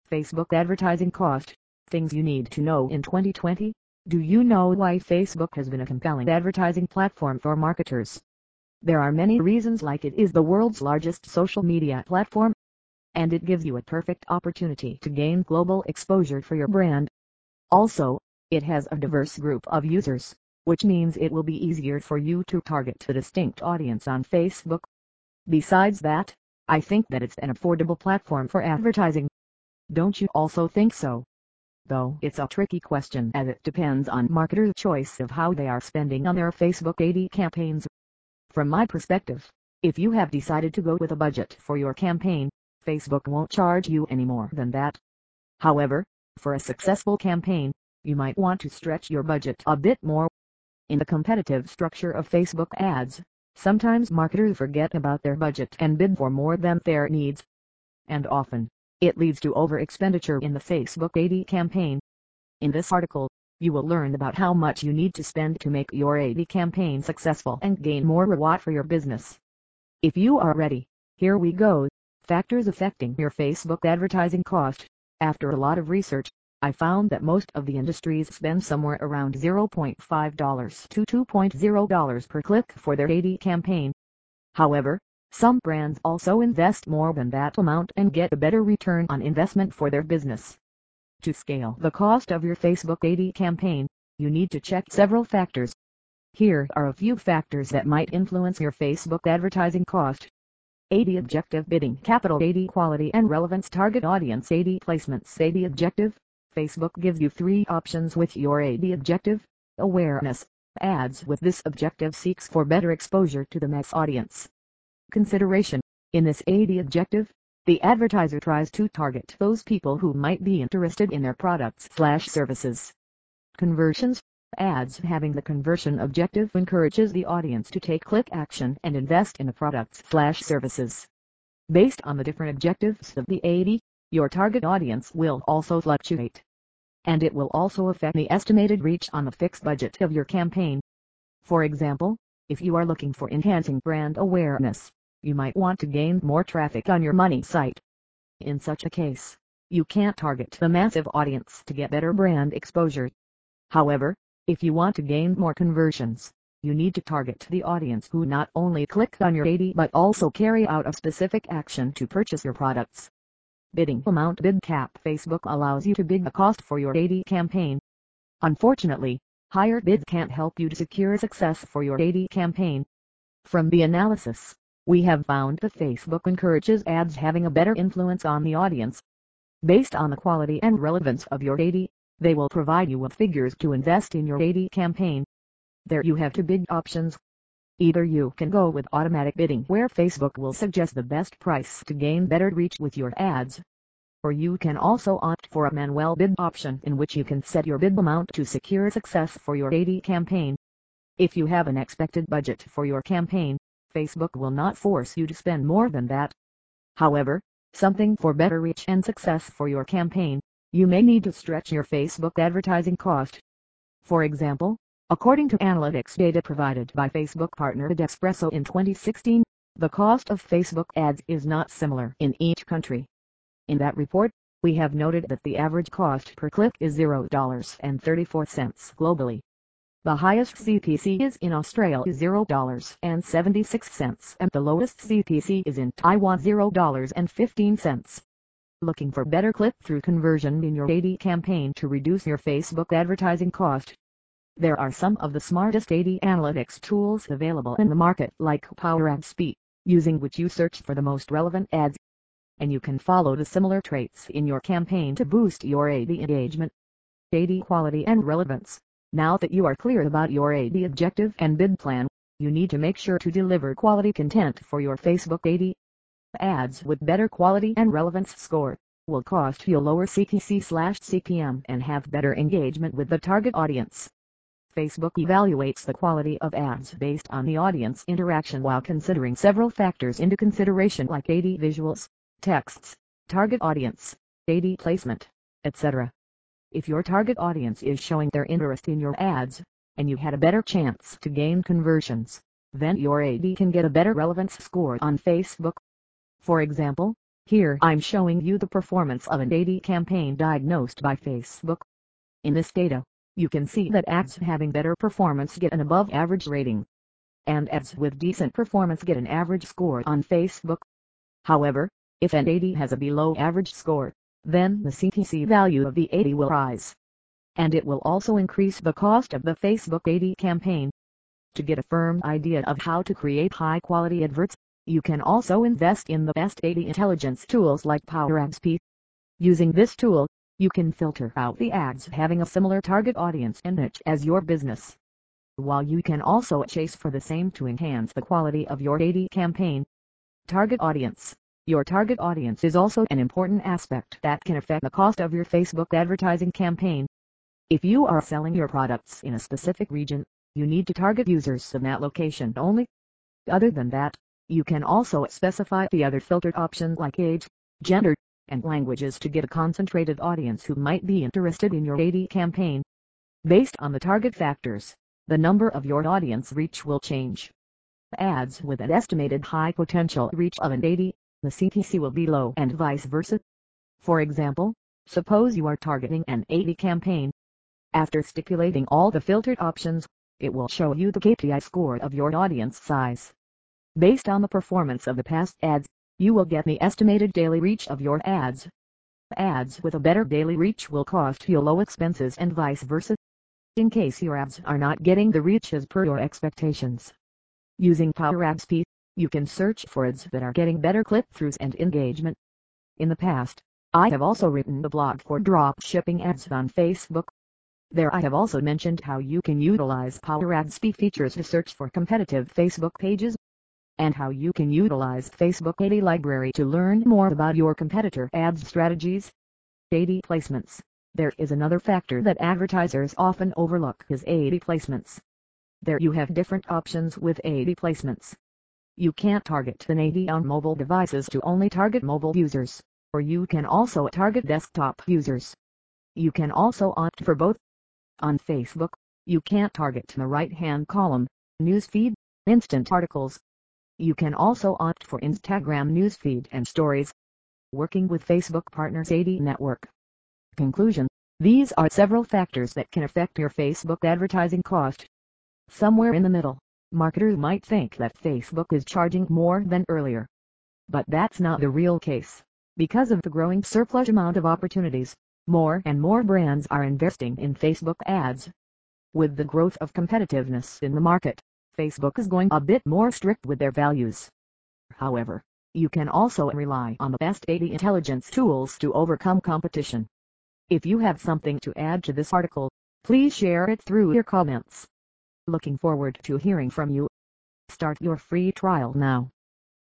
Facebook advertising cost. Things you need to know in 2020. Do you know why Facebook has been a compelling advertising platform for marketers? There are many reasons, like it is the world's largest social media platform, and it gives you a perfect opportunity to gain global exposure for your brand. Also, it has a diverse group of users, which means it will be easier for you to target a distinct audience on Facebook. Besides that, I think that it's an affordable platform for advertising. Don't you also think so? Though it's a tricky question, as it depends on marketers' choice of how they are spending on their Facebook ad campaigns. From my perspective, if you have decided to go with a budget for your campaign, Facebook won't charge you any more than that. However, for a successful campaign, you might want to stretch your budget a bit more. In the competitive structure of Facebook ads, sometimes marketers forget about their budget and bid for more than their needs. And often, it leads to over-expenditure in the Facebook ad campaign. In this article, you will learn about how much you need to spend to make your ad campaign successful and gain more ROI for your business. If you are ready, here we go. Factors affecting your Facebook advertising cost. After a lot of research, I found that most of the industries spend somewhere around $0.5 to $2.0 per click for their ad campaign. However, some brands also invest more than that amount and get a better return on investment for their business. To scale the cost of your Facebook ad campaign, you need to check several factors. Here are a few factors that might influence your Facebook advertising cost. Ad objective bidding, capital ad quality and relevance, target audience ad placements. Ad objective. Facebook gives you three options with your ad objective. Awareness. Ads with this objective seeks for better exposure to the mass audience. Consideration. In this ad objective, the advertiser tries to target those people who might be interested in their products/services. Conversions. Ads having the conversion objective encourages the audience to take click action and invest in the products/services. Based on the different objectives of the ad, your target audience will also fluctuate. And it will also affect the estimated reach on the fixed budget of your campaign. For example, if you are looking for enhancing brand awareness, you might want to gain more traffic on your money site. In such a case, you can't target the massive audience to get better brand exposure. However, if you want to gain more conversions, you need to target the audience who not only click on your ad but also carry out a specific action to purchase your products. Bidding amount. Bid cap. Facebook allows you to bid the cost for your ad campaign. Unfortunately, higher bids can't help you to secure success for your ad campaign. From the analysis, we have found that Facebook encourages ads having a better influence on the audience. Based on the quality and relevance of your ad, they will provide you with figures to invest in your ad campaign. There you have two bid options. Either you can go with automatic bidding, where Facebook will suggest the best price to gain better reach with your ads. Or you can also opt for a manual bid option, in which you can set your bid amount to secure success for your ad campaign. If you have an expected budget for your campaign, Facebook will not force you to spend more than that. However, something for better reach and success for your campaign, you may need to stretch your Facebook advertising cost. For example, according to analytics data provided by Facebook partner Adespresso in 2016, the cost of Facebook ads is not similar in each country. In that report, we have noted that the average cost per click is $0.34 globally. The highest CPC is in Australia $0.76 and the lowest CPC is in Taiwan $0.15. Looking for better click-through conversion in your ad campaign to reduce your Facebook advertising cost? There are some of the smartest ad analytics tools available in the market, like Power Ad Speed, using which you search for the most relevant ads. And you can follow the similar traits in your campaign to boost your ad engagement. Ad quality and relevance. Now that you are clear about your ad objective and bid plan, you need to make sure to deliver quality content for your Facebook ad. Ads with better quality and relevance score will cost you lower CPC/CPM and have better engagement with the target audience. Facebook evaluates the quality of ads based on the audience interaction while considering several factors into consideration, like ad visuals, texts, target audience, ad placement, etc. If your target audience is showing their interest in your ads, and you had a better chance to gain conversions, then your ad can get a better relevance score on Facebook. For example, Here I'm showing you the performance of an AD campaign diagnosed by Facebook. In this data, you can see that ads having better performance get an above average rating, and ads with decent performance get an average score on Facebook. However, if an AD has a below average score, then the CPC value of the AD will rise, and it will also increase the cost of the Facebook AD campaign. To get a firm idea of how to create high-quality adverts, you can also invest in the best AD intelligence tools like PowerAdsP. Using this tool, you can filter out the ads having a similar target audience and niche as your business, while you can also chase for the same to enhance the quality of your AD campaign. Target audience. Your target audience is also an important aspect that can affect the cost of your Facebook advertising campaign. If you are selling your products in a specific region, you need to target users in that location only. Other than that, you can also specify the other filtered options like age, gender, and languages to get a concentrated audience who might be interested in your AD campaign. Based on the target factors, the number of your audience reach will change. Ads with an estimated high potential reach of an AD, the CPC will be low and vice versa. For example, suppose you are targeting an AD campaign. After stipulating all the filtered options, it will show you the KPI score of your audience size. Based on the performance of the past ads, you will get the estimated daily reach of your ads. Ads with a better daily reach will cost you low expenses and vice versa, in case your ads are not getting the reach as per your expectations. Using PowerAdsP, you can search for ads that are getting better click-throughs and engagement. In the past, I have also written a blog for drop shipping ads on Facebook. There I have also mentioned how you can utilize PowerAdsP features to search for competitive Facebook pages, and how you can utilize Facebook AD Library to learn more about your competitor ads strategies. AD placements. There is another factor that advertisers often overlook is AD placements. There you have different options with AD placements. You can target an AD on mobile devices to only target mobile users, or you can also target desktop users. You can also opt for both. On Facebook, you can target the right-hand column, newsfeed, instant articles. You can also opt for Instagram newsfeed and stories. Working with Facebook Partners AD Network. Conclusion: these are several factors that can affect your Facebook advertising cost. Somewhere in the middle, marketers might think that Facebook is charging more than earlier. But that's not the real case. Because of the growing surplus amount of opportunities, more and more brands are investing in Facebook ads. With the growth of competitiveness in the market, Facebook is going a bit more strict with their values. However, you can also rely on the best AD intelligence tools to overcome competition. If you have something to add to this article, please share it through your comments. Looking forward to hearing from you. Start your free trial now